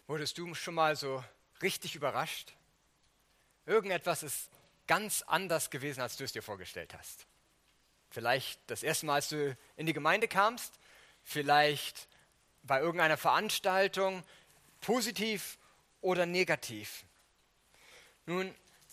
Wurdest du schon mal so richtig überrascht? Irgendetwas ist ganz anders gewesen, als du es dir vorgestellt hast. Vielleicht das erste Mal, als du in die Gemeinde kamst, vielleicht bei irgendeiner Veranstaltung, positiv oder negativ. Nun,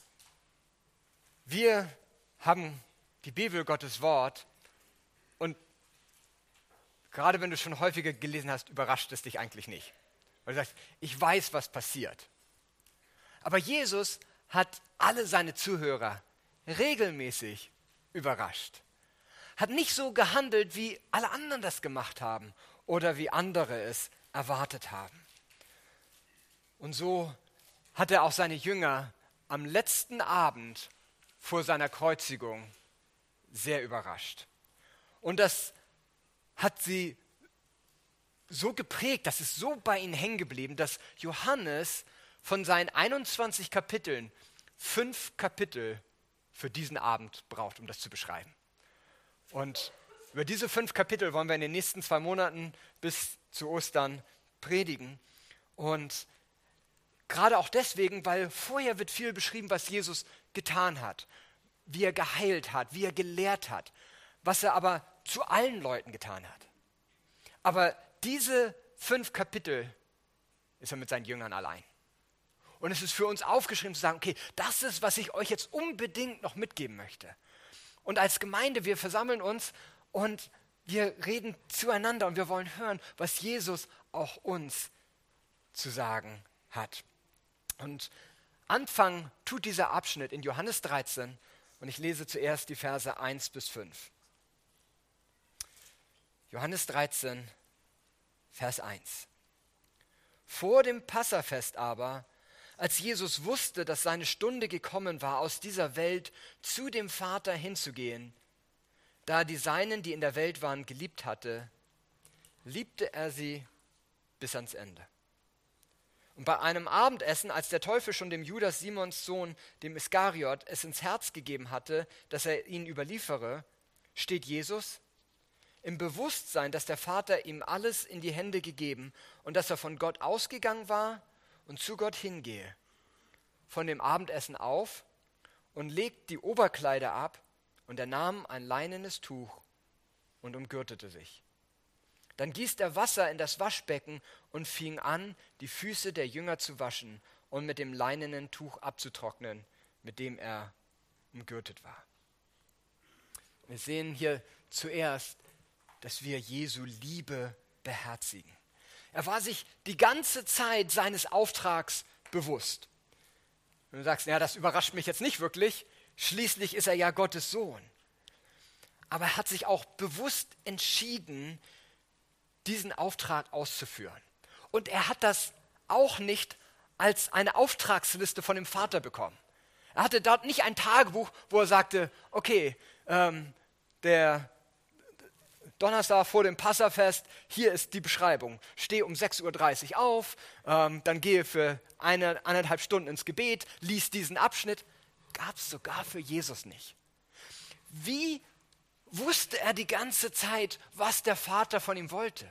wir haben die Bibel, Gottes Wort, und gerade wenn du schon häufiger gelesen hast, überrascht es dich eigentlich nicht. Weil du sagst, ich weiß, was passiert. Aber Jesus hat alle seine Zuhörer regelmäßig überrascht. Hat nicht so gehandelt, wie alle anderen das gemacht haben oder wie andere es erwartet haben. Und so hat er auch seine Jünger am letzten Abend vor seiner Kreuzigung sehr überrascht. Und das hat sie so geprägt, das ist so bei ihnen hängen geblieben, dass Johannes von seinen 21 Kapiteln 5 Kapitel für diesen Abend braucht, um das zu beschreiben. Und über diese 5 Kapitel wollen wir in den nächsten 2 Monaten bis zu Ostern predigen. Und gerade auch deswegen, weil vorher wird viel beschrieben, was Jesus getan hat, wie er geheilt hat, wie er gelehrt hat, was er aber zu allen Leuten getan hat. Aber diese 5 Kapitel ist er mit seinen Jüngern allein. Und es ist für uns aufgeschrieben zu sagen, okay, das ist, was ich euch jetzt unbedingt noch mitgeben möchte. Und als Gemeinde, wir versammeln uns und wir reden zueinander und wir wollen hören, was Jesus auch uns zu sagen hat. Und Anfang tut dieser Abschnitt in Johannes 13 und ich lese zuerst die Verse 1 bis 5. Johannes 13, Vers 1. Vor dem Passafest aber, als Jesus wusste, dass seine Stunde gekommen war, aus dieser Welt zu dem Vater hinzugehen, da er die Seinen, die in der Welt waren, geliebt hatte, liebte er sie bis ans Ende. Und bei einem Abendessen, als der Teufel schon dem Judas, Simons Sohn, dem Iskariot, es ins Herz gegeben hatte, dass er ihn überliefere, steht Jesus im Bewusstsein, dass der Vater ihm alles in die Hände gegeben und dass er von Gott ausgegangen war und zu Gott hingehe, von dem Abendessen auf und legt die Oberkleider ab und er nahm ein leinenes Tuch und umgürtete sich. Dann gießt er Wasser in das Waschbecken und fing an, die Füße der Jünger zu waschen und mit dem leinenen Tuch abzutrocknen, mit dem er umgürtet war. Wir sehen hier zuerst, dass wir Jesu Liebe beherzigen. Er war sich die ganze Zeit seines Auftrags bewusst. Und du sagst, ja, das überrascht mich jetzt nicht wirklich, schließlich ist er ja Gottes Sohn. Aber er hat sich auch bewusst entschieden, diesen Auftrag auszuführen. Und er hat das auch nicht als eine Auftragsliste von dem Vater bekommen. Er hatte dort nicht ein Tagebuch, wo er sagte, okay, der Donnerstag vor dem Passafest, hier ist die Beschreibung. Stehe um 6:30 Uhr auf, dann gehe für 1,5 Stunden ins Gebet, lies diesen Abschnitt. Gab es sogar für Jesus nicht. Wie wusste er die ganze Zeit, was der Vater von ihm wollte?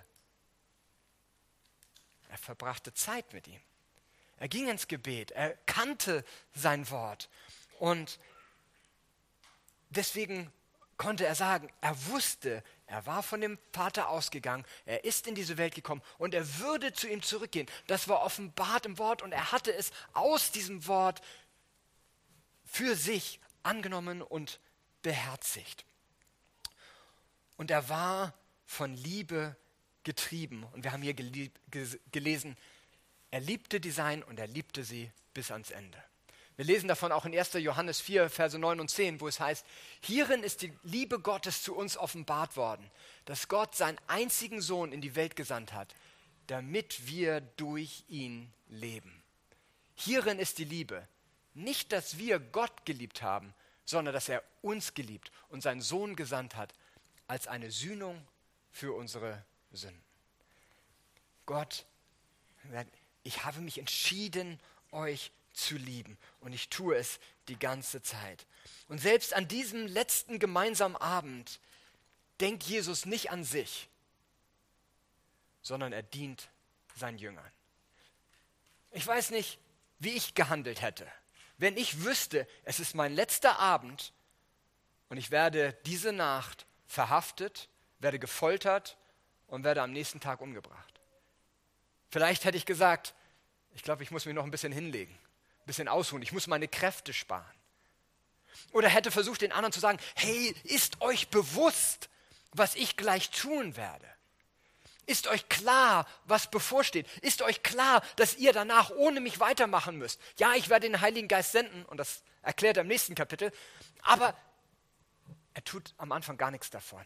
Er verbrachte Zeit mit ihm. Er ging ins Gebet, er kannte sein Wort. Und deswegen konnte er sagen, er wusste, er war von dem Vater ausgegangen, er ist in diese Welt gekommen und er würde zu ihm zurückgehen. Das war offenbart im Wort und er hatte es aus diesem Wort für sich angenommen und beherzigt. Und er war von Liebe getrieben. Und wir haben hier gelesen, er liebte die Seinen und er liebte sie bis ans Ende. Wir lesen davon auch in 1. Johannes 4, Verse 9 und 10, wo es heißt, hierin ist die Liebe Gottes zu uns offenbart worden, dass Gott seinen einzigen Sohn in die Welt gesandt hat, damit wir durch ihn leben. Hierin ist die Liebe. Nicht, dass wir Gott geliebt haben, sondern dass er uns geliebt und seinen Sohn gesandt hat, als eine Sühnung für unsere Sünden. Gott, ich habe mich entschieden, euch zu lieben und ich tue es die ganze Zeit. Und selbst an diesem letzten gemeinsamen Abend denkt Jesus nicht an sich, sondern er dient seinen Jüngern. Ich weiß nicht, wie ich gehandelt hätte, wenn ich wüsste, es ist mein letzter Abend und ich werde diese Nacht verhaftet, werde gefoltert und werde am nächsten Tag umgebracht. Vielleicht hätte ich gesagt, ich glaube, ich muss mich noch ein bisschen hinlegen, ein bisschen ausruhen, ich muss meine Kräfte sparen. Oder hätte versucht, den anderen zu sagen, hey, ist euch bewusst, was ich gleich tun werde? Ist euch klar, was bevorsteht? Ist euch klar, dass ihr danach ohne mich weitermachen müsst? Ja, ich werde den Heiligen Geist senden, und das erklärt er im nächsten Kapitel, aber er tut am Anfang gar nichts davon,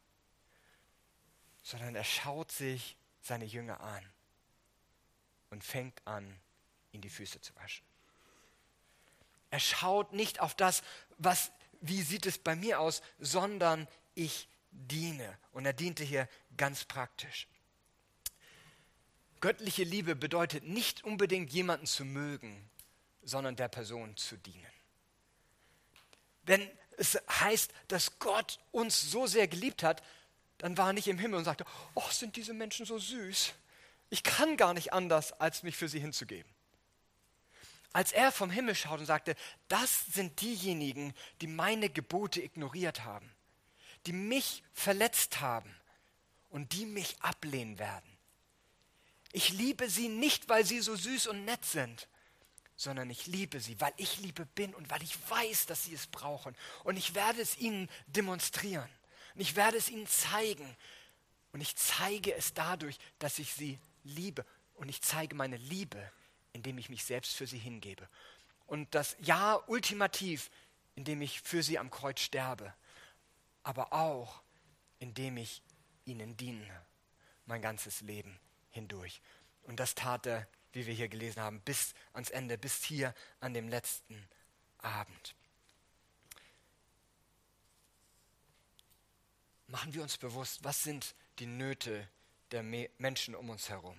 sondern er schaut sich seine Jünger an und fängt an, ihnen die Füße zu waschen. Er schaut nicht auf das, wie sieht es bei mir aus, sondern ich diene. Und er diente hier ganz praktisch. Göttliche Liebe bedeutet nicht unbedingt jemanden zu mögen, sondern der Person zu dienen. Wenn es heißt, dass Gott uns so sehr geliebt hat, dann war er nicht im Himmel und sagte, oh, sind diese Menschen so süß. Ich kann gar nicht anders, als mich für sie hinzugeben. Als er vom Himmel schaut und sagte, das sind diejenigen, die meine Gebote ignoriert haben, die mich verletzt haben und die mich ablehnen werden. Ich liebe sie nicht, weil sie so süß und nett sind, sondern ich liebe sie, weil ich Liebe bin und weil ich weiß, dass sie es brauchen. Und ich werde es ihnen demonstrieren und ich werde es ihnen zeigen. Und ich zeige es dadurch, dass ich sie liebe. Und ich zeige meine Liebe, indem ich mich selbst für sie hingebe. Und das Ja ultimativ, indem ich für sie am Kreuz sterbe, aber auch indem ich ihnen diene, mein ganzes Leben hindurch. Und das tat er, wie wir hier gelesen haben, bis ans Ende, bis hier an dem letzten Abend. Machen wir uns bewusst, was sind die Nöte der Menschen um uns herum?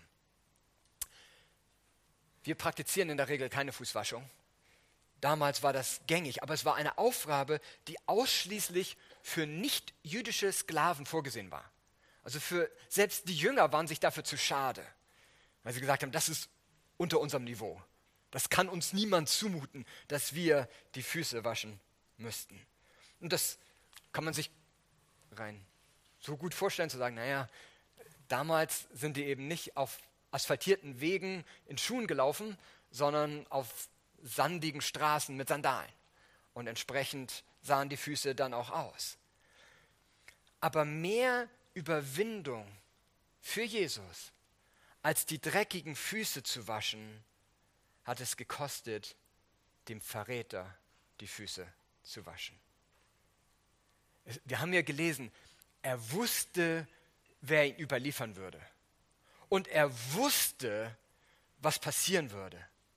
Wir praktizieren in der Regel keine Fußwaschung. Damals war das gängig, aber es war eine Aufgabe, die ausschließlich für nicht-jüdische Sklaven vorgesehen war. Also selbst die Jünger waren sich dafür zu schade, weil sie gesagt haben, das ist unter unserem Niveau. Das kann uns niemand zumuten, dass wir die Füße waschen müssten. Und das kann man sich rein so gut vorstellen, zu sagen, naja, damals sind die eben nicht auf asphaltierten Wegen in Schuhen gelaufen, sondern auf sandigen Straßen mit Sandalen. Und entsprechend sahen die Füße dann auch aus. Aber mehr Überwindung für Jesus, als die dreckigen Füße zu waschen, hat es gekostet, dem Verräter die Füße zu waschen. Wir haben ja gelesen, er wusste, wer ihn überliefern würde. Und er wusste, was passieren würde.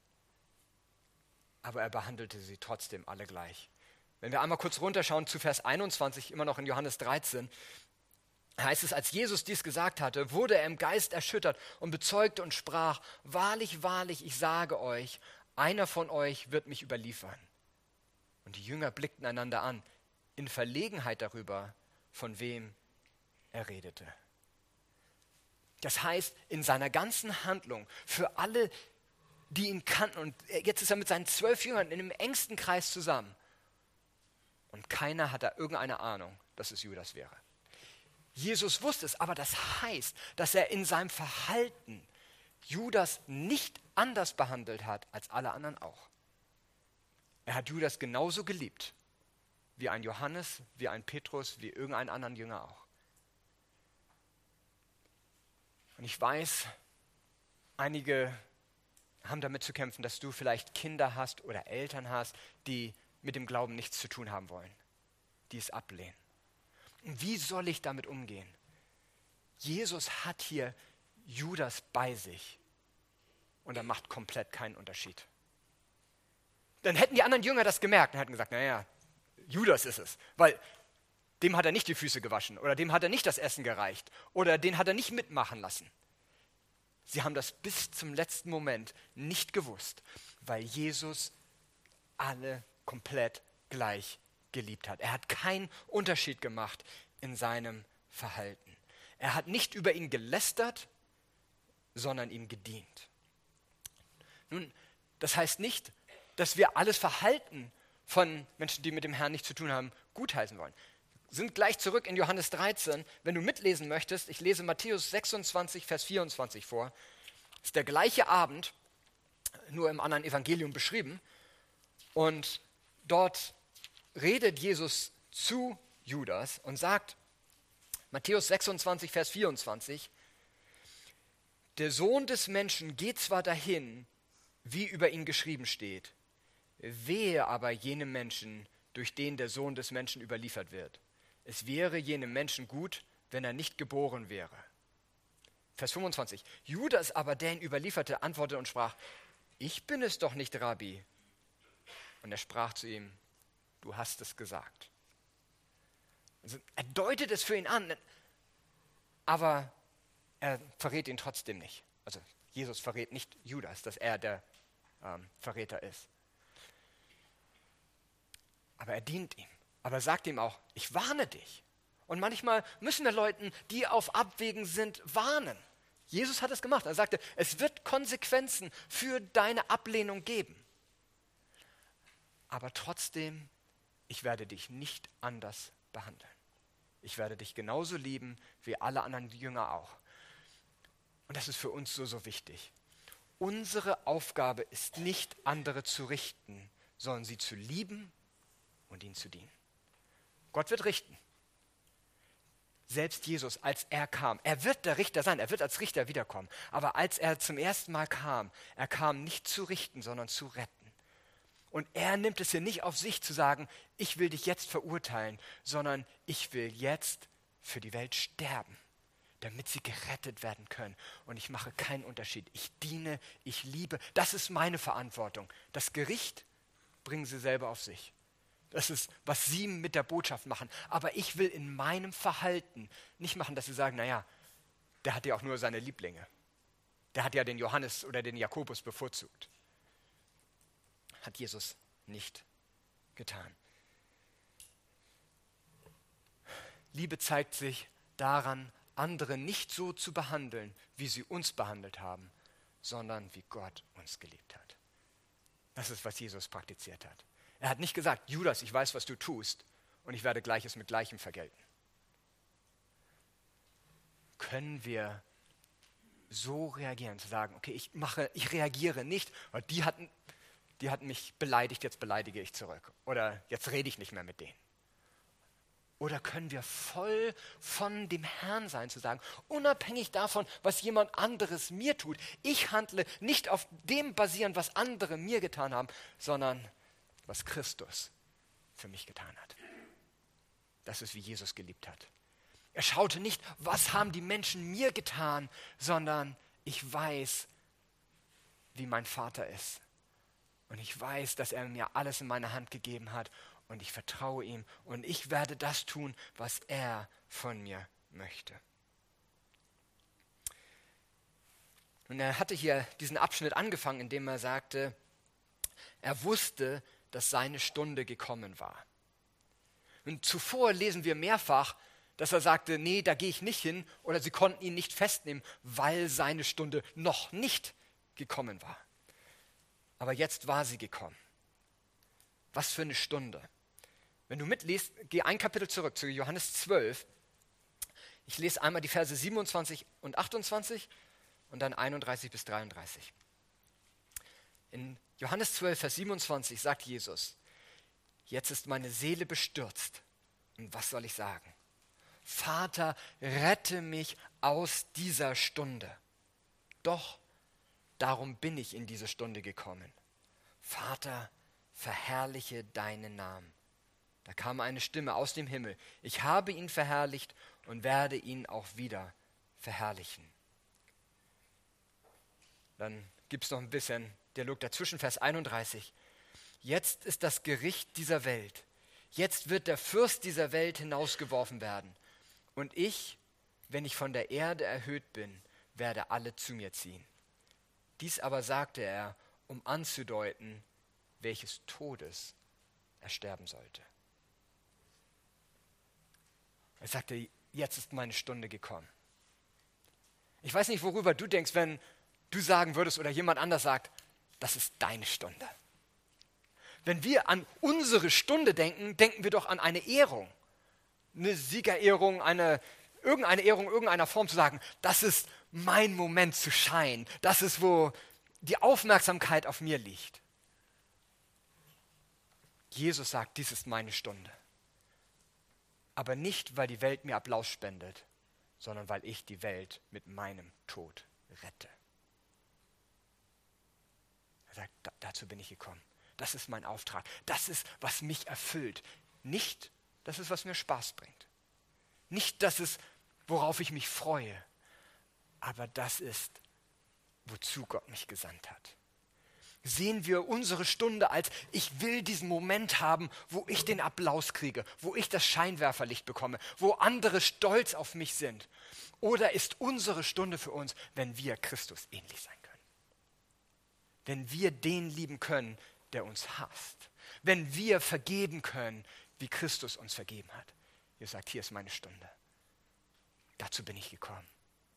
Aber er behandelte sie trotzdem alle gleich. Wenn wir einmal kurz runterschauen zu Vers 21, immer noch in Johannes 13, heißt es, als Jesus dies gesagt hatte, wurde er im Geist erschüttert und bezeugte und sprach, wahrlich, wahrlich, ich sage euch, einer von euch wird mich überliefern. Und die Jünger blickten einander an, in Verlegenheit darüber, von wem er redete. Das heißt, in seiner ganzen Handlung, für alle, die ihn kannten, und jetzt ist er mit seinen 12 Jüngern in dem engsten Kreis zusammen. Und keiner hat da irgendeine Ahnung, dass es Judas wäre. Jesus wusste es, aber das heißt, dass er in seinem Verhalten Judas nicht anders behandelt hat als alle anderen auch. Er hat Judas genauso geliebt, wie ein Johannes, wie ein Petrus, wie irgendeinen anderen Jünger auch. Und ich weiß, einige haben damit zu kämpfen, dass du vielleicht Kinder hast oder Eltern hast, die mit dem Glauben nichts zu tun haben wollen, die es ablehnen. Und wie soll ich damit umgehen? Jesus hat hier Judas bei sich und er macht komplett keinen Unterschied. Dann hätten die anderen Jünger das gemerkt und hätten gesagt, naja, Judas ist es, weil dem hat er nicht die Füße gewaschen oder dem hat er nicht das Essen gereicht oder den hat er nicht mitmachen lassen. Sie haben das bis zum letzten Moment nicht gewusst, weil Jesus alle komplett gleich geliebt hat. Er hat keinen Unterschied gemacht in seinem Verhalten. Er hat nicht über ihn gelästert, sondern ihm gedient. Nun, das heißt nicht, dass wir alles Verhalten von Menschen, die mit dem Herrn nichts zu tun haben, gutheißen wollen. Wir sind gleich zurück in Johannes 13. Wenn du mitlesen möchtest, ich lese Matthäus 26, Vers 24 vor. Das ist der gleiche Abend, nur im anderen Evangelium beschrieben. Und dort redet Jesus zu Judas und sagt, Matthäus 26, Vers 24, der Sohn des Menschen geht zwar dahin, wie über ihn geschrieben steht, wehe aber jenem Menschen, durch den der Sohn des Menschen überliefert wird. Es wäre jenem Menschen gut, wenn er nicht geboren wäre. Vers 25. Judas aber, der ihn überlieferte, antwortete und sprach, ich bin es doch nicht, Rabbi. Und er sprach zu ihm, du hast es gesagt. Also er deutet es für ihn an, aber er verrät ihn trotzdem nicht. Also Jesus verrät nicht Judas, dass er der Verräter ist. Aber er dient ihm. Aber er sagt ihm auch, ich warne dich. Und manchmal müssen wir Leuten, die auf Abwägen sind, warnen. Jesus hat es gemacht. Er sagte, es wird Konsequenzen für deine Ablehnung geben. Aber trotzdem, ich werde dich nicht anders behandeln. Ich werde dich genauso lieben wie alle anderen Jünger auch. Und das ist für uns so, so wichtig. Unsere Aufgabe ist nicht, andere zu richten, sondern sie zu lieben und ihnen zu dienen. Gott wird richten. Selbst Jesus, als er kam, er wird der Richter sein, er wird als Richter wiederkommen. Aber als er zum ersten Mal kam, er kam nicht zu richten, sondern zu retten. Und er nimmt es hier nicht auf sich zu sagen, ich will dich jetzt verurteilen, sondern ich will jetzt für die Welt sterben, damit sie gerettet werden können. Und ich mache keinen Unterschied. Ich diene, ich liebe. Das ist meine Verantwortung. Das Gericht bringen sie selber auf sich. Das ist, was sie mit der Botschaft machen. Aber ich will in meinem Verhalten nicht machen, dass sie sagen, naja, der hat ja auch nur seine Lieblinge. Der hat ja den Johannes oder den Jakobus bevorzugt. Hat Jesus nicht getan. Liebe zeigt sich daran, andere nicht so zu behandeln, wie sie uns behandelt haben, sondern wie Gott uns geliebt hat. Das ist, was Jesus praktiziert hat. Er hat nicht gesagt, Judas, ich weiß, was du tust und ich werde Gleiches mit Gleichem vergelten. Können wir so reagieren, zu sagen, okay, ich reagiere nicht, weil die hatten mich beleidigt, jetzt beleidige ich zurück. Oder jetzt rede ich nicht mehr mit denen. Oder können wir voll von dem Herrn sein, zu sagen, unabhängig davon, was jemand anderes mir tut, ich handle nicht auf dem basierend, was andere mir getan haben, sondern was Christus für mich getan hat. Das ist, wie Jesus geliebt hat. Er schaute nicht, was haben die Menschen mir getan, sondern ich weiß, wie mein Vater ist. Und ich weiß, dass er mir alles in meine Hand gegeben hat und ich vertraue ihm und ich werde das tun, was er von mir möchte. Und er hatte hier diesen Abschnitt angefangen, indem er sagte, er wusste, dass seine Stunde gekommen war. Und zuvor lesen wir mehrfach, dass er sagte, nee, da gehe ich nicht hin oder sie konnten ihn nicht festnehmen, weil seine Stunde noch nicht gekommen war. Aber jetzt war sie gekommen. Was für eine Stunde. Wenn du mitliest, geh ein Kapitel zurück zu Johannes 12. Ich lese einmal die Verse 27 und 28 und dann 31 bis 33. In Johannes 12, Vers 27 sagt Jesus, jetzt ist meine Seele bestürzt. Und was soll ich sagen? Vater, rette mich aus dieser Stunde. Doch darum bin ich in diese Stunde gekommen. Vater, verherrliche deinen Namen. Da kam eine Stimme aus dem Himmel. Ich habe ihn verherrlicht und werde ihn auch wieder verherrlichen. Dann gibt es noch ein bisschen Dialog dazwischen, Vers 31. Jetzt ist das Gericht dieser Welt. Jetzt wird der Fürst dieser Welt hinausgeworfen werden. Und ich, wenn ich von der Erde erhöht bin, werde alle zu mir ziehen. Dies aber sagte er, um anzudeuten, welches Todes er sterben sollte. Er sagte, jetzt ist meine Stunde gekommen. Ich weiß nicht, worüber du denkst, wenn du sagen würdest oder jemand anders sagt, das ist deine Stunde. Wenn wir an unsere Stunde denken, denken wir doch an eine Ehrung. Eine Siegerehrung, irgendeine Ehrung, irgendeiner Form zu sagen, das ist mein Moment zu scheinen. Das ist, wo die Aufmerksamkeit auf mir liegt. Jesus sagt, dies ist meine Stunde. Aber nicht, weil die Welt mir Applaus spendet, sondern weil ich die Welt mit meinem Tod rette. Er sagt, dazu bin ich gekommen. Das ist mein Auftrag. Das ist, was mich erfüllt. Nicht, das ist, was mir Spaß bringt. Nicht, das ist, worauf ich mich freue. Aber das ist, wozu Gott mich gesandt hat. Sehen wir unsere Stunde als, ich will diesen Moment haben, wo ich den Applaus kriege, wo ich das Scheinwerferlicht bekomme, wo andere stolz auf mich sind. Oder ist unsere Stunde für uns, wenn wir Christus ähnlich sein können? Wenn wir den lieben können, der uns hasst. Wenn wir vergeben können, wie Christus uns vergeben hat. Ihr sagt, hier ist meine Stunde. Dazu bin ich gekommen.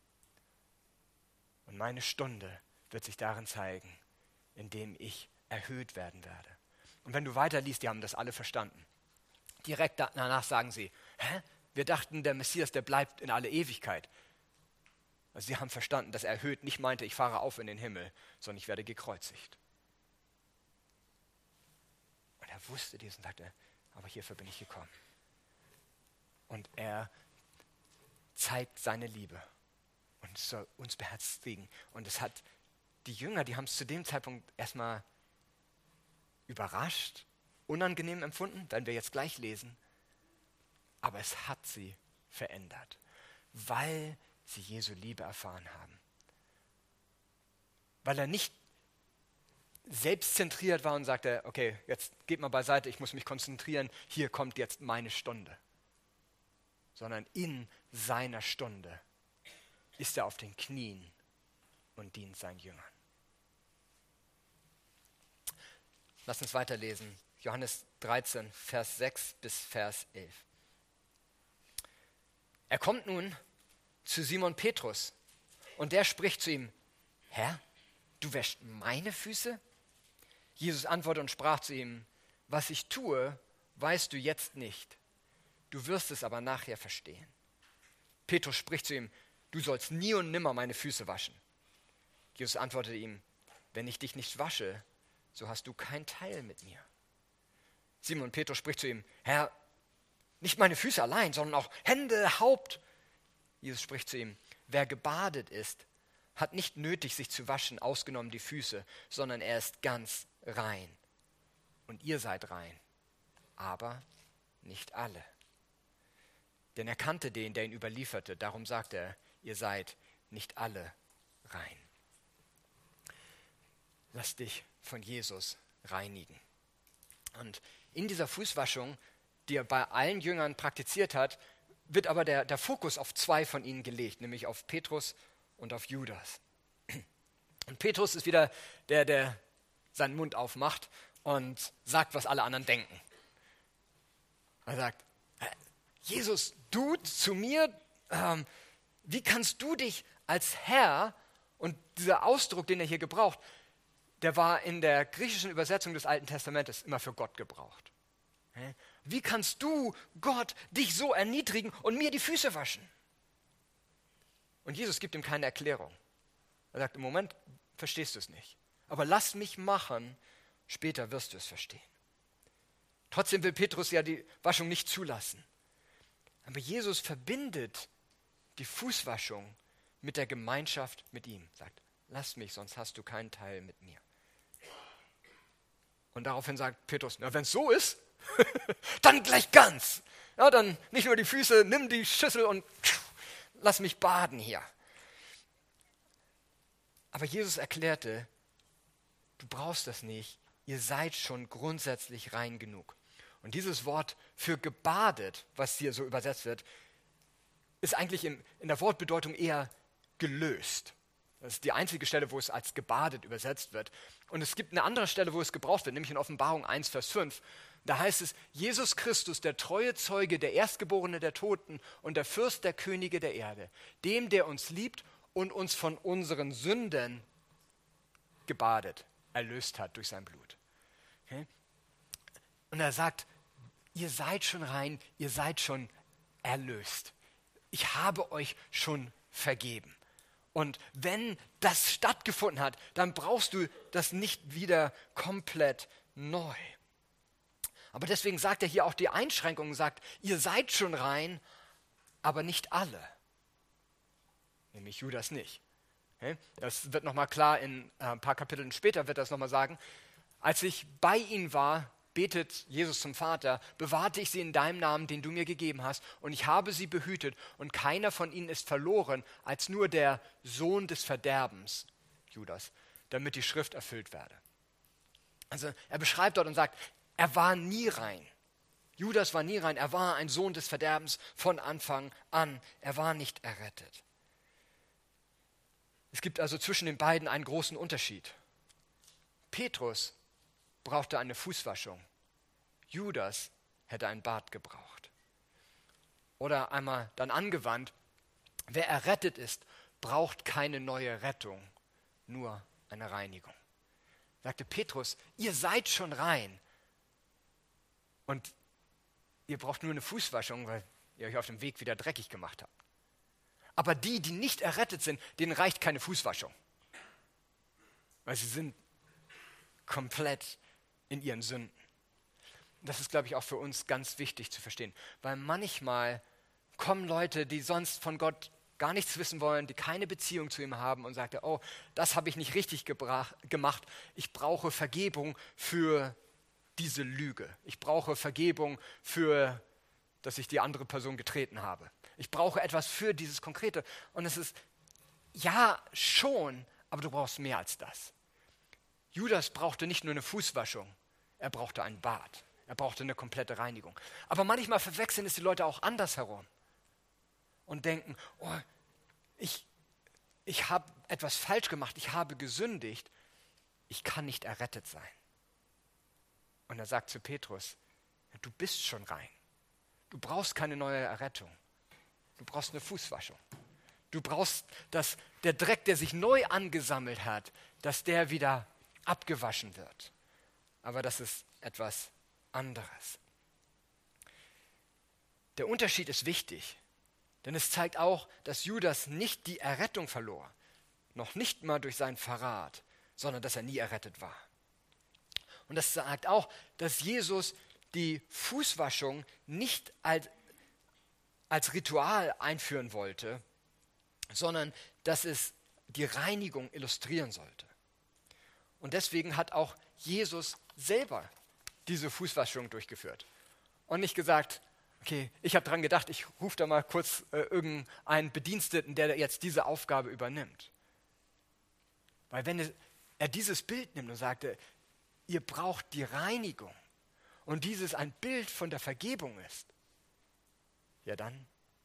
Und meine Stunde wird sich darin zeigen, indem ich erhöht werden werde. Und wenn du weiterliest, die haben das alle verstanden. Direkt danach sagen sie, wir dachten, der Messias, der bleibt in alle Ewigkeit. Also sie haben verstanden, dass er erhöht nicht meinte, ich fahre auf in den Himmel, sondern ich werde gekreuzigt. Und er wusste dies und sagte, aber hierfür bin ich gekommen. Und er zeigt seine Liebe und soll uns beherzigen. Und es hat die Jünger, die haben es zu dem Zeitpunkt erstmal überrascht, unangenehm empfunden, werden wir jetzt gleich lesen. Aber es hat sie verändert, weil sie Jesu Liebe erfahren haben. Weil er nicht selbstzentriert war und sagte, okay, jetzt geht mal beiseite, ich muss mich konzentrieren, hier kommt jetzt meine Stunde. Sondern in seiner Stunde ist er auf den Knien und dient seinen Jüngern. Lass uns weiterlesen. Johannes 13, Vers 6 bis Vers 11. Er kommt nun zu Simon Petrus und der spricht zu ihm, Herr, du wäschst meine Füße? Jesus antwortete und sprach zu ihm, was ich tue, weißt du jetzt nicht. Du wirst es aber nachher verstehen. Petrus spricht zu ihm, du sollst nie und nimmer meine Füße waschen. Jesus antwortete ihm, wenn ich dich nicht wasche, so hast du kein Teil mit mir. Simon Petrus spricht zu ihm, Herr, nicht meine Füße allein, sondern auch Hände, Haupt. Jesus spricht zu ihm, wer gebadet ist, hat nicht nötig, sich zu waschen, ausgenommen die Füße, sondern er ist ganz rein. Und ihr seid rein, aber nicht alle. Denn er kannte den, der ihn überlieferte, darum sagt er, ihr seid nicht alle rein. Lass dich von Jesus reinigen. Und in dieser Fußwaschung, die er bei allen Jüngern praktiziert hat, wird aber der Fokus auf zwei von ihnen gelegt, nämlich auf Petrus und auf Judas. Und Petrus ist wieder der seinen Mund aufmacht und sagt, was alle anderen denken. Er sagt, Jesus, du zu mir, wie kannst du dich als Herr, und dieser Ausdruck, den er hier gebraucht, der war in der griechischen Übersetzung des Alten Testamentes immer für Gott gebraucht. Wie kannst du, Gott, dich so erniedrigen und mir die Füße waschen? Und Jesus gibt ihm keine Erklärung. Er sagt, im Moment verstehst du es nicht. Aber lass mich machen, später wirst du es verstehen. Trotzdem will Petrus ja die Waschung nicht zulassen. Aber Jesus verbindet die Fußwaschung mit der Gemeinschaft mit ihm. Sagt, lass mich, sonst hast du keinen Teil mit mir. Und daraufhin sagt Petrus, na, wenn es so ist, dann gleich ganz. Ja, dann nicht nur die Füße, nimm die Schüssel und lass mich baden hier. Aber Jesus erklärte, du brauchst das nicht, ihr seid schon grundsätzlich rein genug. Und dieses Wort für gebadet, was hier so übersetzt wird, ist eigentlich in der Wortbedeutung eher gelöst. Das ist die einzige Stelle, wo es als gebadet übersetzt wird. Und es gibt eine andere Stelle, wo es gebraucht wird, nämlich in Offenbarung 1, Vers 5. Da heißt es, Jesus Christus, der treue Zeuge, der Erstgeborene der Toten und der Fürst der Könige der Erde, dem, der uns liebt und uns von unseren Sünden gebadet, erlöst hat durch sein Blut. Okay? Und er sagt, ihr seid schon rein, ihr seid schon erlöst. Ich habe euch schon vergeben. Und wenn das stattgefunden hat, dann brauchst du das nicht wieder komplett neu. Aber deswegen sagt er hier auch die Einschränkung, sagt, ihr seid schon rein, aber nicht alle. Nämlich Judas nicht. Das wird nochmal klar, in ein paar Kapiteln später wird er das nochmal sagen. Als ich bei ihnen war, betet Jesus zum Vater, bewahrte ich sie in deinem Namen, den du mir gegeben hast, und ich habe sie behütet, und keiner von ihnen ist verloren, als nur der Sohn des Verderbens, Judas, damit die Schrift erfüllt werde. Also er beschreibt dort und sagt, er war nie rein. Judas war nie rein, er war ein Sohn des Verderbens von Anfang an, er war nicht errettet. Es gibt also zwischen den beiden einen großen Unterschied. Petrus brauchte eine Fußwaschung. Judas hätte ein Bad gebraucht. Oder einmal dann angewandt, wer errettet ist, braucht keine neue Rettung, nur eine Reinigung. Sagte Petrus, ihr seid schon rein und ihr braucht nur eine Fußwaschung, weil ihr euch auf dem Weg wieder dreckig gemacht habt. Aber die nicht errettet sind, denen reicht keine Fußwaschung. Weil sie sind komplett in ihren Sünden. Das ist, glaube ich, auch für uns ganz wichtig zu verstehen. Weil manchmal kommen Leute, die sonst von Gott gar nichts wissen wollen, die keine Beziehung zu ihm haben und sagen, oh, das habe ich nicht richtig gemacht. Ich brauche Vergebung für diese Lüge. Ich brauche Vergebung für, dass ich die andere Person getreten habe. Ich brauche etwas für dieses Konkrete. Und es ist, ja, schon, aber du brauchst mehr als das. Judas brauchte nicht nur eine Fußwaschung, er brauchte ein Bad. Er brauchte eine komplette Reinigung. Aber manchmal verwechseln es die Leute auch andersherum und denken, oh, ich habe etwas falsch gemacht, ich habe gesündigt, ich kann nicht errettet sein. Und er sagt zu Petrus, du bist schon rein. Du brauchst keine neue Errettung. Du brauchst eine Fußwaschung. Du brauchst, dass der Dreck, der sich neu angesammelt hat, dass der wieder abgewaschen wird. Aber das ist etwas anderes. Der Unterschied ist wichtig, denn es zeigt auch, dass Judas nicht die Errettung verlor, noch nicht mal durch seinen Verrat, sondern dass er nie errettet war. Und das sagt auch, dass Jesus die Fußwaschung nicht als Ritual einführen wollte, sondern dass es die Reinigung illustrieren sollte. Und deswegen hat auch Jesus selber diese Fußwaschung durchgeführt. Und nicht gesagt, okay, ich habe dran gedacht, ich rufe da mal kurz irgendeinen Bediensteten, der jetzt diese Aufgabe übernimmt. Weil wenn er dieses Bild nimmt und sagte, ihr braucht die Reinigung und dieses ein Bild von der Vergebung ist, ja dann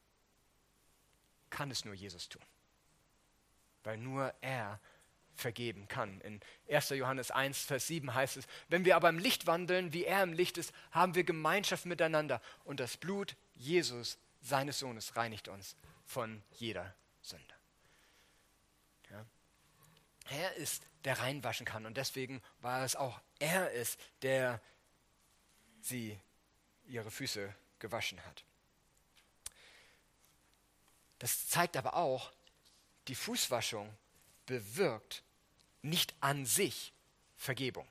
kann es nur Jesus tun. Weil nur er vergeben kann. In 1. Johannes 1, Vers 7 heißt es, wenn wir aber im Licht wandeln, wie er im Licht ist, haben wir Gemeinschaft miteinander und das Blut Jesus, seines Sohnes, reinigt uns von jeder Sünde. Ja. Er ist, der reinwaschen kann und deswegen war es auch er ist, der ihre Füße gewaschen hat. Das zeigt aber auch, die Fußwaschung bewirkt nicht an sich Vergebung.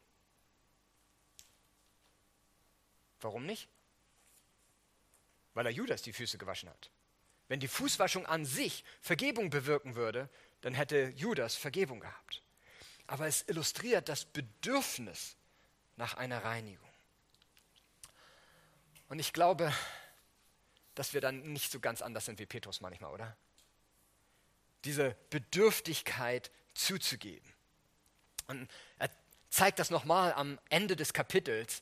Warum nicht? Weil er Judas die Füße gewaschen hat. Wenn die Fußwaschung an sich Vergebung bewirken würde, dann hätte Judas Vergebung gehabt. Aber es illustriert das Bedürfnis nach einer Reinigung. Und ich glaube, dass wir dann nicht so ganz anders sind wie Petrus manchmal, oder? Diese Bedürftigkeit zuzugeben. Und er zeigt das nochmal am Ende des Kapitels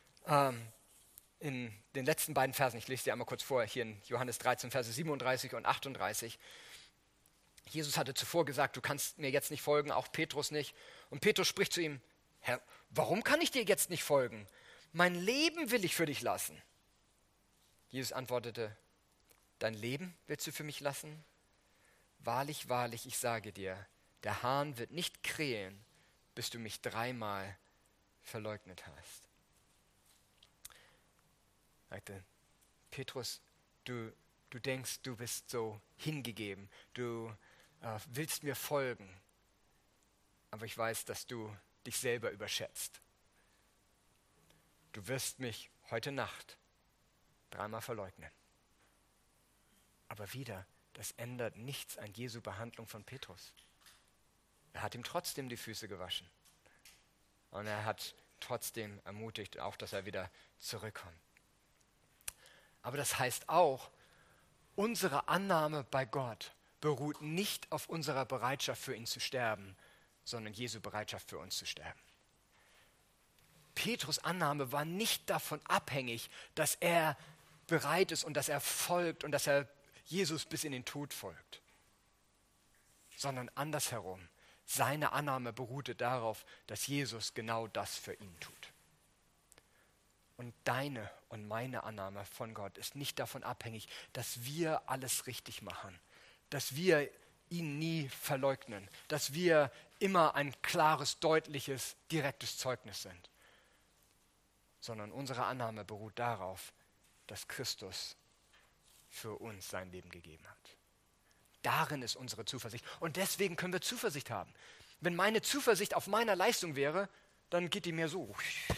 in den letzten beiden Versen. Ich lese dir einmal kurz vor, hier in Johannes 13, Verse 37 und 38. Jesus hatte zuvor gesagt, du kannst mir jetzt nicht folgen, auch Petrus nicht. Und Petrus spricht zu ihm, Herr, warum kann ich dir jetzt nicht folgen? Mein Leben will ich für dich lassen. Jesus antwortete, dein Leben willst du für mich lassen? Wahrlich, wahrlich, ich sage dir, der Hahn wird nicht krähen, bis du mich 3-mal verleugnet hast. Sagte, Petrus, du denkst, du bist so hingegeben, du willst mir folgen, aber ich weiß, dass du dich selber überschätzt. Du wirst mich heute Nacht 3-mal verleugnen. Aber wieder, das ändert nichts an Jesu Behandlung von Petrus. Er hat ihm trotzdem die Füße gewaschen. Und er hat trotzdem ermutigt, auch dass er wieder zurückkommt. Aber das heißt auch, unsere Annahme bei Gott beruht nicht auf unserer Bereitschaft für ihn zu sterben, sondern Jesu Bereitschaft für uns zu sterben. Petrus' Annahme war nicht davon abhängig, dass er bereit ist und dass er folgt und dass er Jesus bis in den Tod folgt, sondern andersherum. Seine Annahme beruhte darauf, dass Jesus genau das für ihn tut. Und deine und meine Annahme von Gott ist nicht davon abhängig, dass wir alles richtig machen, dass wir ihn nie verleugnen, dass wir immer ein klares, deutliches, direktes Zeugnis sind, sondern unsere Annahme beruht darauf, dass Christus für uns sein Leben gegeben hat. Darin ist unsere Zuversicht. Und deswegen können wir Zuversicht haben. Wenn meine Zuversicht auf meiner Leistung wäre, dann geht die mir so.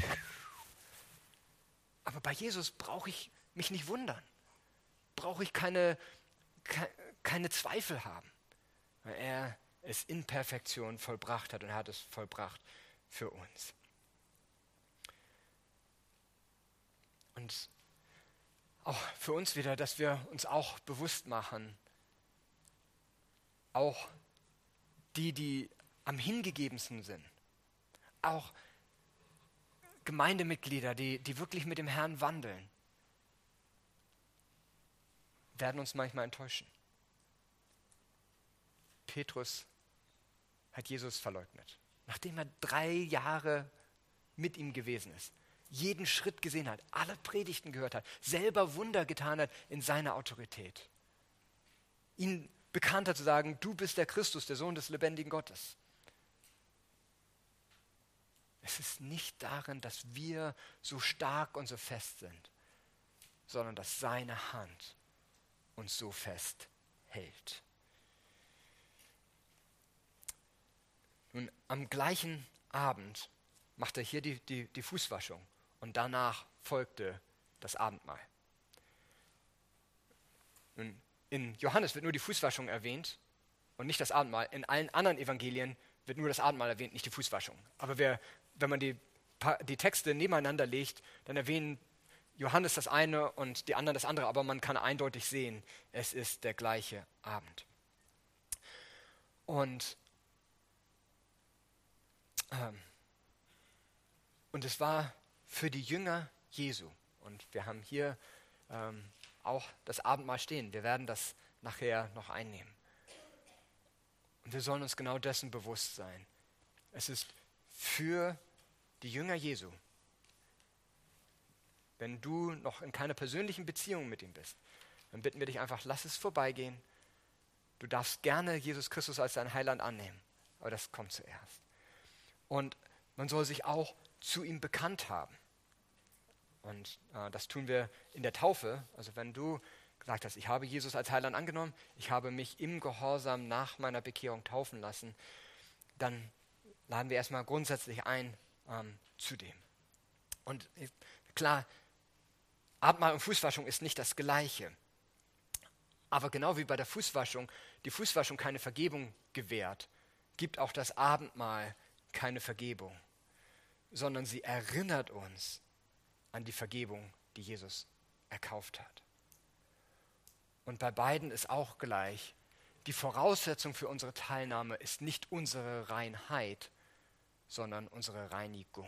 Aber bei Jesus brauche ich mich nicht wundern. Brauche ich keine Zweifel haben. Weil er es in Perfektion vollbracht hat und er hat es vollbracht für uns. Und auch für uns wieder, dass wir uns auch bewusst machen, auch die am hingegebensten sind, auch Gemeindemitglieder, die wirklich mit dem Herrn wandeln, werden uns manchmal enttäuschen. Petrus hat Jesus verleugnet, nachdem er 3 Jahre mit ihm gewesen ist, jeden Schritt gesehen hat, alle Predigten gehört hat, selber Wunder getan hat in seiner Autorität. Ihn bekannt hat zu sagen, du bist der Christus, der Sohn des lebendigen Gottes. Es ist nicht darin, dass wir so stark und so fest sind, sondern dass seine Hand uns so fest hält. Nun, am gleichen Abend macht er hier die Fußwaschung und danach folgte das Abendmahl. Nun, in Johannes wird nur die Fußwaschung erwähnt und nicht das Abendmahl. In allen anderen Evangelien wird nur das Abendmahl erwähnt, nicht die Fußwaschung. Aber wenn man die Texte nebeneinander legt, dann erwähnen Johannes das eine und die anderen das andere, aber man kann eindeutig sehen, es ist der gleiche Abend. Und es war für die Jünger Jesu. Und wir haben hier auch das Abendmahl stehen. Wir werden das nachher noch einnehmen. Und wir sollen uns genau dessen bewusst sein. Es ist für die Jünger Jesu. Wenn du noch in keiner persönlichen Beziehung mit ihm bist, dann bitten wir dich einfach, lass es vorbeigehen. Du darfst gerne Jesus Christus als dein Heiland annehmen, aber das kommt zuerst. Und man soll sich auch zu ihm bekannt haben. Und das tun wir in der Taufe. Also wenn du gesagt hast, ich habe Jesus als Heiland angenommen, ich habe mich im Gehorsam nach meiner Bekehrung taufen lassen, dann laden wir erstmal grundsätzlich ein zu dem. Und klar, Abendmahl und Fußwaschung ist nicht das Gleiche. Aber genau wie bei der Fußwaschung die Fußwaschung keine Vergebung gewährt, gibt auch das Abendmahl keine Vergebung, sondern sie erinnert uns an die Vergebung, die Jesus erkauft hat. Und bei beiden ist auch gleich, die Voraussetzung für unsere Teilnahme ist nicht unsere Reinheit, sondern unsere Reinigung.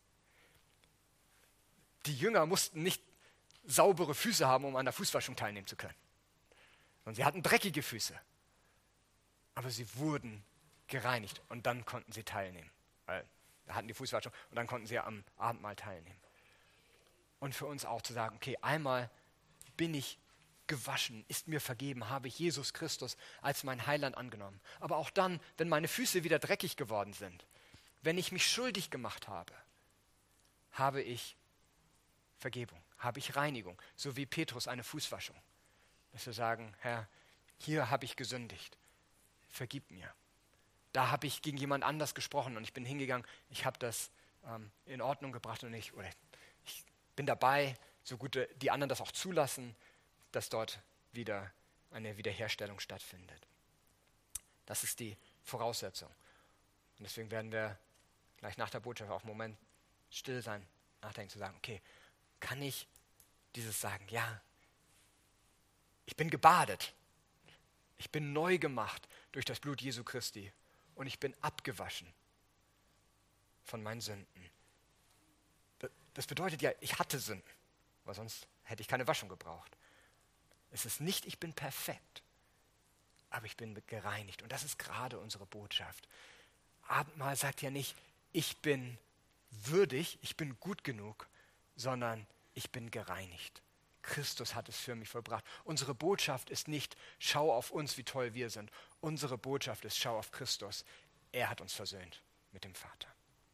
Die Jünger mussten nicht saubere Füße haben, um an der Fußwaschung teilnehmen zu können. Und sie hatten dreckige Füße. Aber sie wurden gereinigt und dann konnten sie teilnehmen. Weil wir hatten die Fußwaschung und dann konnten sie am Abendmahl teilnehmen. Und für uns auch zu sagen, okay, einmal bin ich gewaschen, ist mir vergeben, habe ich Jesus Christus als mein Heiland angenommen. Aber auch dann, wenn meine Füße wieder dreckig geworden sind, wenn ich mich schuldig gemacht habe, habe ich Vergebung, habe ich Reinigung, so wie Petrus eine Fußwaschung. Dass wir sagen, Herr, hier habe ich gesündigt, vergib mir. Da habe ich gegen jemand anders gesprochen und ich bin hingegangen, ich habe das in Ordnung gebracht und ich bin dabei, so gut die anderen das auch zulassen, dass dort wieder eine Wiederherstellung stattfindet. Das ist die Voraussetzung. Und deswegen werden wir gleich nach der Botschaft auch einen Moment still sein, nachdenken, zu sagen, okay, kann ich dieses sagen? Ja, ich bin gebadet. Ich bin neu gemacht durch das Blut Jesu Christi und ich bin abgewaschen von meinen Sünden. Das bedeutet ja, ich hatte Sünden, weil sonst hätte ich keine Waschung gebraucht. Es ist nicht, ich bin perfekt, aber ich bin gereinigt. Und das ist gerade unsere Botschaft. Abendmahl sagt ja nicht, ich bin würdig, ich bin gut genug, sondern ich bin gereinigt. Christus hat es für mich vollbracht. Unsere Botschaft ist nicht, schau auf uns, wie toll wir sind. Unsere Botschaft ist, schau auf Christus. Er hat uns versöhnt mit dem Vater.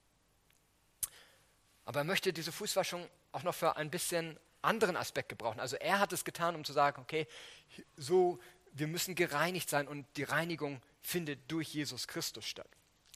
Aber er möchte diese Fußwaschung auch noch für ein bisschen anderen Aspekt gebrauchen. Also er hat es getan, um zu sagen, okay, so, wir müssen gereinigt sein und die Reinigung findet durch Jesus Christus statt.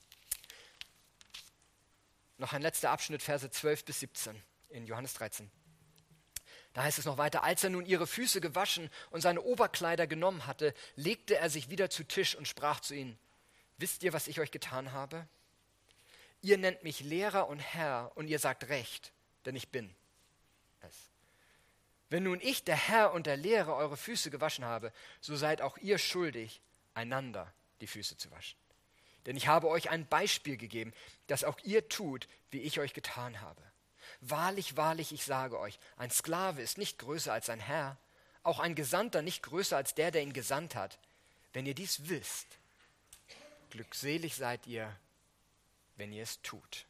Noch ein letzter Abschnitt, Verse 12 bis 17 in Johannes 13. Da heißt es noch weiter, als er nun ihre Füße gewaschen und seine Oberkleider genommen hatte, legte er sich wieder zu Tisch und sprach zu ihnen, wisst ihr, was ich euch getan habe? Ihr nennt mich Lehrer und Herr und ihr sagt recht, denn ich bin es. Wenn nun ich, der Herr und der Lehrer, eure Füße gewaschen habe, so seid auch ihr schuldig, einander die Füße zu waschen. Denn ich habe euch ein Beispiel gegeben, dass auch ihr tut, wie ich euch getan habe. Wahrlich, wahrlich, ich sage euch, ein Sklave ist nicht größer als sein Herr, auch ein Gesandter nicht größer als der ihn gesandt hat. Wenn ihr dies wisst, glückselig seid ihr, wenn ihr es tut.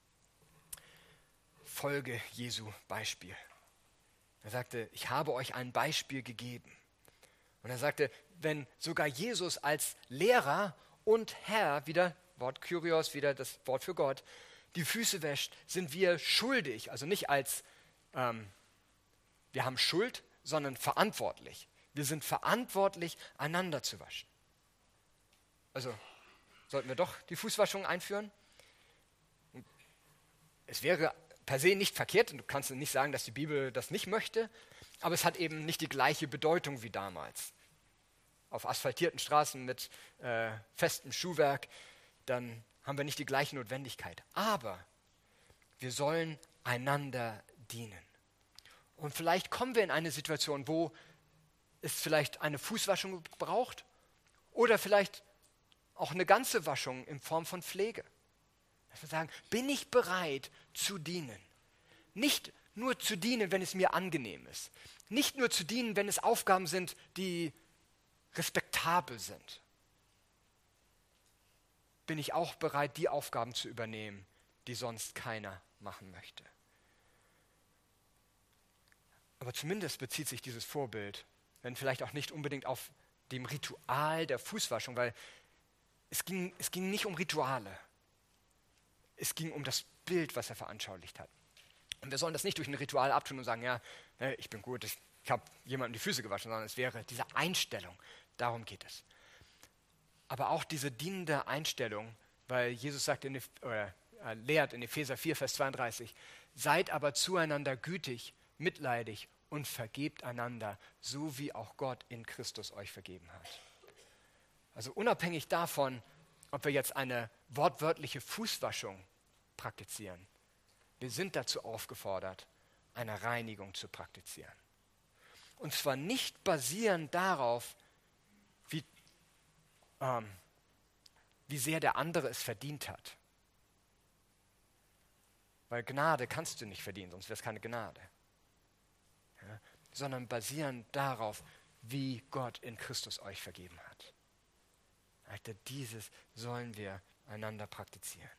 Folge Jesu Beispiel. Er sagte, ich habe euch ein Beispiel gegeben. Und er sagte, wenn sogar Jesus als Lehrer und Herr, wieder Wort Kyrios, wieder das Wort für Gott, die Füße wäscht, sind wir schuldig, also nicht als wir haben Schuld, sondern verantwortlich. Wir sind verantwortlich, einander zu waschen. Also sollten wir doch die Fußwaschung einführen? Es wäre per se nicht verkehrt, und du kannst nicht sagen, dass die Bibel das nicht möchte, aber es hat eben nicht die gleiche Bedeutung wie damals. Auf asphaltierten Straßen mit festem Schuhwerk, dann haben wir nicht die gleiche Notwendigkeit. Aber wir sollen einander dienen. Und vielleicht kommen wir in eine Situation, wo es vielleicht eine Fußwaschung braucht oder vielleicht auch eine ganze Waschung in Form von Pflege. Dass wir sagen, bin ich bereit zu dienen? Nicht nur zu dienen, wenn es mir angenehm ist. Nicht nur zu dienen, wenn es Aufgaben sind, die respektabel sind. Bin ich auch bereit, die Aufgaben zu übernehmen, die sonst keiner machen möchte. Aber zumindest bezieht sich dieses Vorbild, wenn vielleicht auch nicht unbedingt auf dem Ritual der Fußwaschung, weil es ging nicht um Rituale. Es ging um das Bild, was er veranschaulicht hat. Und wir sollen das nicht durch ein Ritual abtun und sagen, ja, ich bin gut, ich habe jemandem die Füße gewaschen, sondern es wäre diese Einstellung, darum geht es. Aber auch diese dienende Einstellung, weil Jesus sagt lehrt in Epheser 4, Vers 32, seid aber zueinander gütig, mitleidig und vergebt einander, so wie auch Gott in Christus euch vergeben hat. Also unabhängig davon, ob wir jetzt eine wortwörtliche Fußwaschung praktizieren, wir sind dazu aufgefordert, eine Reinigung zu praktizieren. Und zwar nicht basierend darauf, wie sehr der andere es verdient hat. Weil Gnade kannst du nicht verdienen, sonst wäre es keine Gnade. Ja? Sondern basierend darauf, wie Gott in Christus euch vergeben hat. Alter, dieses sollen wir einander praktizieren.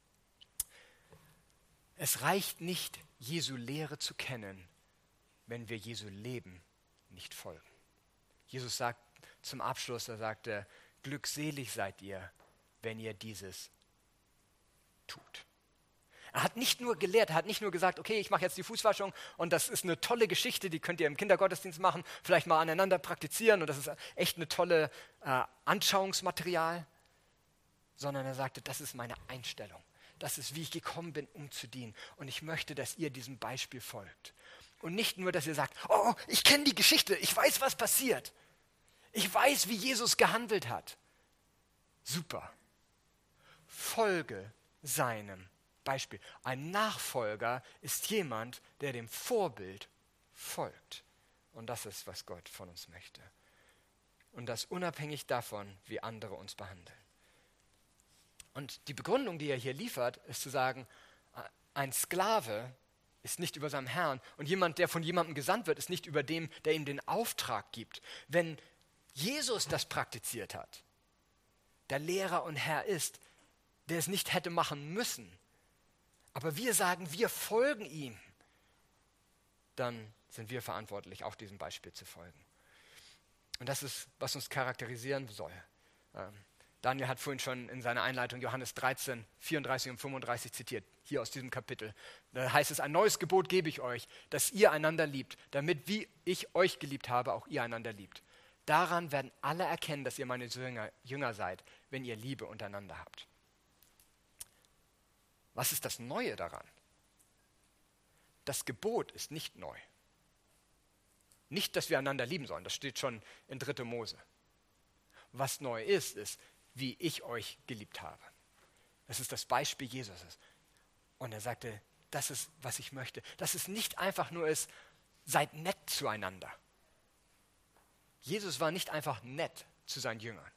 Es reicht nicht, Jesu Lehre zu kennen, wenn wir Jesu Leben nicht folgen. Jesus sagt zum Abschluss, er sagte, glückselig seid ihr, wenn ihr dieses tut. Er hat nicht nur gelehrt, er hat nicht nur gesagt, okay, ich mache jetzt die Fußwaschung und das ist eine tolle Geschichte, die könnt ihr im Kindergottesdienst machen, vielleicht mal aneinander praktizieren und das ist echt eine tolle Anschauungsmaterial, sondern er sagte, das ist meine Einstellung. Das ist, wie ich gekommen bin, um zu dienen. Und ich möchte, dass ihr diesem Beispiel folgt. Und nicht nur, dass ihr sagt, oh, ich kenne die Geschichte, ich weiß, was passiert. Ich weiß, wie Jesus gehandelt hat. Super. Folge seinem Beispiel. Ein Nachfolger ist jemand, der dem Vorbild folgt. Und das ist, was Gott von uns möchte. Und das unabhängig davon, wie andere uns behandeln. Und die Begründung, die er hier liefert, ist zu sagen, ein Sklave ist nicht über seinem Herrn und jemand, der von jemandem gesandt wird, ist nicht über dem, der ihm den Auftrag gibt. Wenn Jesus das praktiziert hat, der Lehrer und Herr ist, der es nicht hätte machen müssen, aber wir sagen, wir folgen ihm, dann sind wir verantwortlich, auch diesem Beispiel zu folgen. Und das ist, was uns charakterisieren soll. Daniel hat vorhin schon in seiner Einleitung Johannes 13, 34 und 35 zitiert, hier aus diesem Kapitel. Da heißt es, ein neues Gebot gebe ich euch, dass ihr einander liebt, damit wie ich euch geliebt habe, auch ihr einander liebt. Daran werden alle erkennen, dass ihr meine Jünger seid, wenn ihr Liebe untereinander habt. Was ist das Neue daran? Das Gebot ist nicht neu. Nicht, dass wir einander lieben sollen, das steht schon in 3. Mose. Was neu ist, wie ich euch geliebt habe. Das ist das Beispiel Jesus. Und er sagte, das ist, was ich möchte. Dass es nicht einfach nur ist, seid nett zueinander. Jesus war nicht einfach nett zu seinen Jüngern.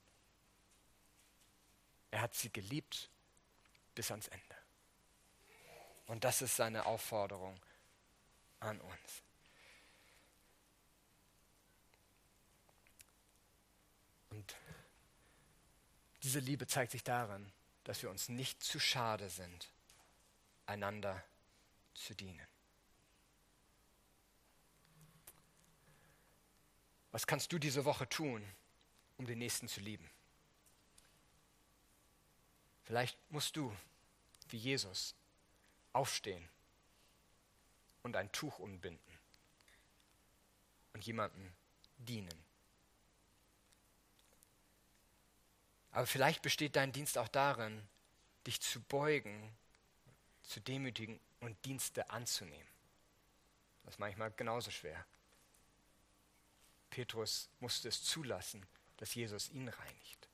Er hat sie geliebt bis ans Ende. Und das ist seine Aufforderung an uns. Und diese Liebe zeigt sich darin, dass wir uns nicht zu schade sind, einander zu dienen. Was kannst du diese Woche tun, um den Nächsten zu lieben? Vielleicht musst du, wie Jesus, aufstehen und ein Tuch umbinden und jemandem dienen. Aber vielleicht besteht dein Dienst auch darin, dich zu beugen, zu demütigen und Dienste anzunehmen. Das ist manchmal genauso schwer. Petrus musste es zulassen, dass Jesus ihn reinigt.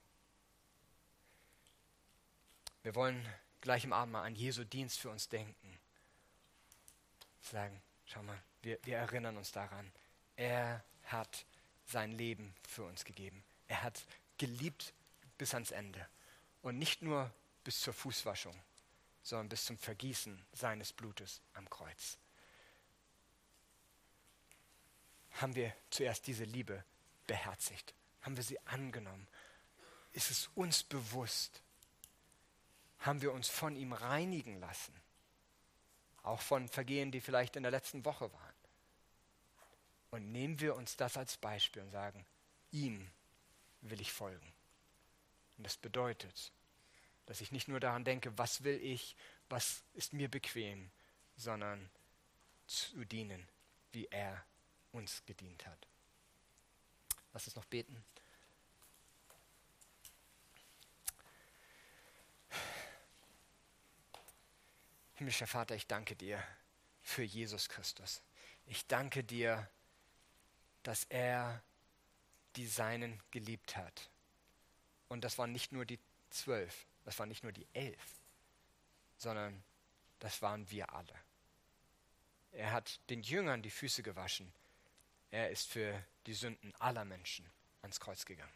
Wir wollen gleich im Abendmahl an Jesu Dienst für uns denken. Sagen, schau mal, wir erinnern uns daran, er hat sein Leben für uns gegeben. Er hat geliebt bis ans Ende. Und nicht nur bis zur Fußwaschung, sondern bis zum Vergießen seines Blutes am Kreuz. Haben wir zuerst diese Liebe beherzigt? Haben wir sie angenommen? Ist es uns bewusst? Haben wir uns von ihm reinigen lassen? Auch von Vergehen, die vielleicht in der letzten Woche waren. Und nehmen wir uns das als Beispiel und sagen, ihm will ich folgen. Und das bedeutet, dass ich nicht nur daran denke, was will ich, was ist mir bequem, sondern zu dienen, wie er uns gedient hat. Lass uns noch beten. Himmlischer Vater, ich danke dir für Jesus Christus. Ich danke dir, dass er die Seinen geliebt hat. Und das waren nicht nur die 12, das waren nicht nur die 11, sondern das waren wir alle. Er hat den Jüngern die Füße gewaschen. Er ist für die Sünden aller Menschen ans Kreuz gegangen.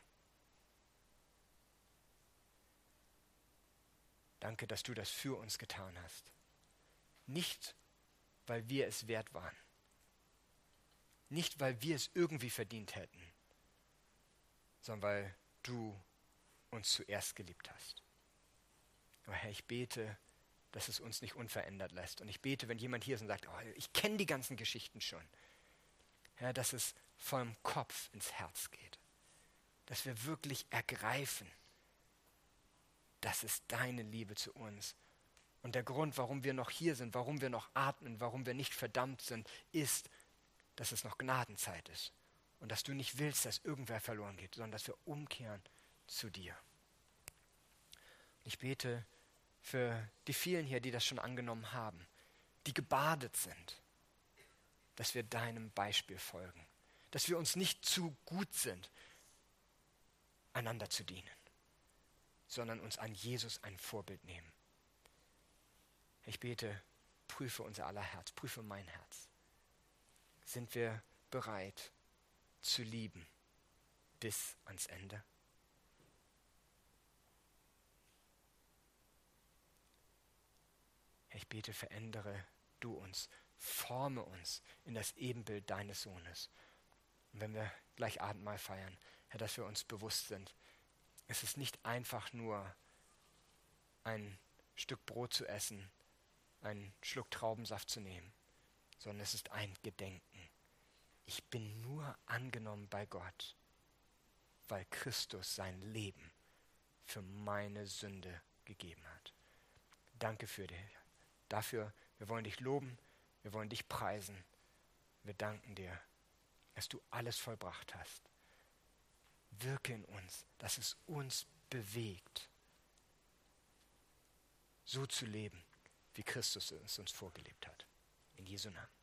Danke, dass du das für uns getan hast. Nicht, weil wir es wert waren. Nicht, weil wir es irgendwie verdient hätten, sondern weil du uns zuerst geliebt hast. Aber Herr, ich bete, dass es uns nicht unverändert lässt. Und ich bete, wenn jemand hier ist und sagt, oh, ich kenne die ganzen Geschichten schon. Herr, dass es vom Kopf ins Herz geht. Dass wir wirklich ergreifen, das ist deine Liebe zu uns. Und der Grund, warum wir noch hier sind, warum wir noch atmen, warum wir nicht verdammt sind, ist, dass es noch Gnadenzeit ist. Und dass du nicht willst, dass irgendwer verloren geht, sondern dass wir umkehren zu dir. Ich bete für die vielen hier, die das schon angenommen haben, die gebadet sind, dass wir deinem Beispiel folgen, dass wir uns nicht zu gut sind, einander zu dienen, sondern uns an Jesus ein Vorbild nehmen. Ich bete, prüfe unser aller Herz, prüfe mein Herz. Sind wir bereit zu lieben bis ans Ende? Ich bete, verändere du uns, forme uns in das Ebenbild deines Sohnes. Und wenn wir gleich Abendmahl feiern, Herr, dass wir uns bewusst sind, es ist nicht einfach nur ein Stück Brot zu essen, einen Schluck Traubensaft zu nehmen, sondern es ist ein Gedenken. Ich bin nur angenommen bei Gott, weil Christus sein Leben für meine Sünde gegeben hat. Danke dafür. Wir wollen dich loben, wir wollen dich preisen. Wir danken dir, dass du alles vollbracht hast. Wirke in uns, dass es uns bewegt, so zu leben, wie Christus es uns vorgelebt hat. In Jesu Namen.